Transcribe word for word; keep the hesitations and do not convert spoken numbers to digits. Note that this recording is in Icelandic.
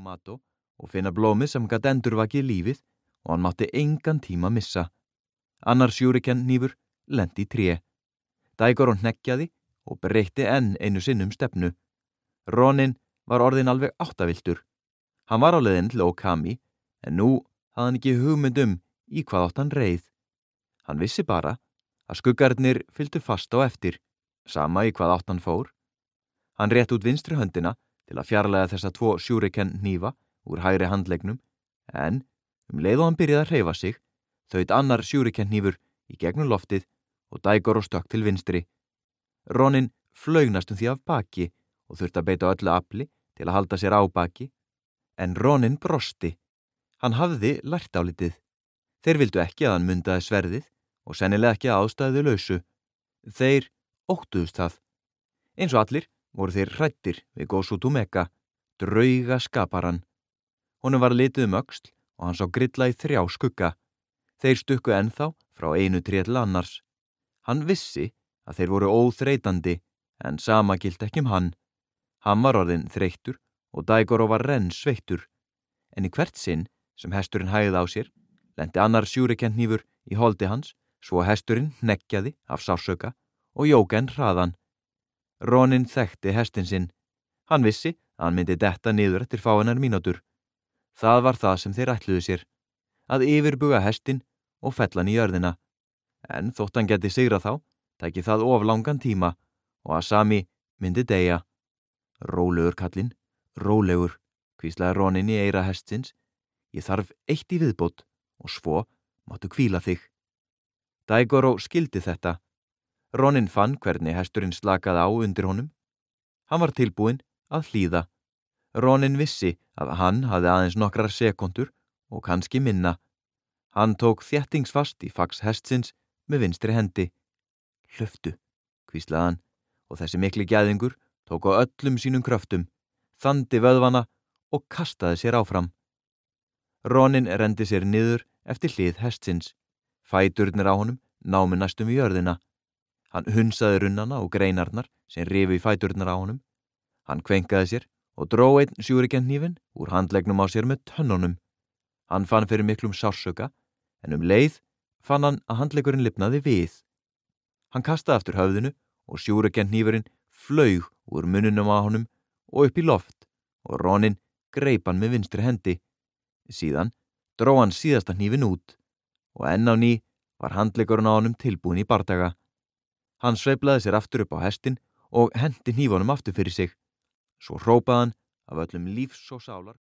Yamato og finna blómið sem gat endurvakið lífið og hann mátti engan tíma missa. Annar shuriken hnífur lenti í tré. Daigoro hneggjaði og breytti enn einu sinnum stefnu. Ronin var orðinn alveg áttaviltur. Hann var á leiðinni til Okami, en nú hafði hann ekki hugmynd um í hvað átt hann reið. Hann vissi bara að skuggarnir fylgdu fast á eftir, sama í hvað átt hann fór. Hann rétt út vinstri höndina til að fjarlæga þessa tvo shuriken hnífa úr hægri handleggnum, en um leið og hann byrjaði að hreyfa sig, þaut annar shuriken hnífur í gegnum loftið og Daigoro stökk til vinstri. Ronin flaug næstum því af baki og þurfti að beita öllu afli til að halda sér á baki, en Ronin brosti. Hann hafði lært álitið. Þeir vildu ekki að hann mundaði sverðið og sennilega ekki að ástæðu lausu. Þeir óttuðust það. Eins og allir voru þeir hræddir við Gosutu Mega, drauga skaparan. Honum var litið um öxl og hann sá grilla í þrjá skugga. Þeir stukku ennþá frá einu tré til annars. Hann vissi að þeir voru óþreytandi, en sama gilti ekki um hann. Hann var orðinn þreyttur og Daigoro var renn sveittur. En í hvert sinn sem hesturinn hægði á sér, lenti annar shuriken hnífur í holdi hans, svo hesturinn hneggjaði af sársauka og jók enn hraðan. Ronin þekkti hestinn sinn. Hann vissi að hann myndi detta niður eftir fáeinar mínútur. Það var það sem þeir ætluðu sér, að yfirbuga hestinn og fella hann í jörðina. En þótt hann geti sigrað þá, tæki það of langan tíma og Asami myndi deyja. Rólegur kallinn, rólegur, hvíslaði Ronin í eyra hestsins. Ég þarf eitt í viðbót og svo máttu hvíla þig. Daigoro skildi þetta. Ronin fann hvernig hesturinn slakaði á undir honum. Hann var tilbúinn að hlýða. Ronin vissi að hann hafði aðeins nokkrar sekúndur og kannski minna. Hann tók þéttingsfast í fax hestsins með vinstri hendi. Hlöftu, hvíslaði hann, og þessi mikli gæðingur tók á öllum sínum kröftum, þandi vöðvana og kastaði sér áfram. Ronin rendi sér niður eftir hlið hestsins. Fæturnir á honum námu næstum í jörðina. Hann hunsaði runnana og greinarnar sem rifu í fæturnar á honum. Hann kvenkaði sér og dró einn shuriken hnífinn úr handleggnum á sér með tönnunum. Hann fann fyrir miklum sársauka, en um leið fann hann að handleggurinn lifnaði við. Hann kastaði aftur höfðinu og shuriken hnífurinn flaug úr munnunum á honum og upp í loft og Ronin greip hann með vinstri hendi. Síðan dró hann síðasta hnífinn út og enn á ný var handleggurinn á honum tilbúinn í bardaga. Hann sveiflaði sér aftur upp á hestinn og henti hnífunum aftur fyrir sig. Svo hrópaði hann af öllum lífs og sálar.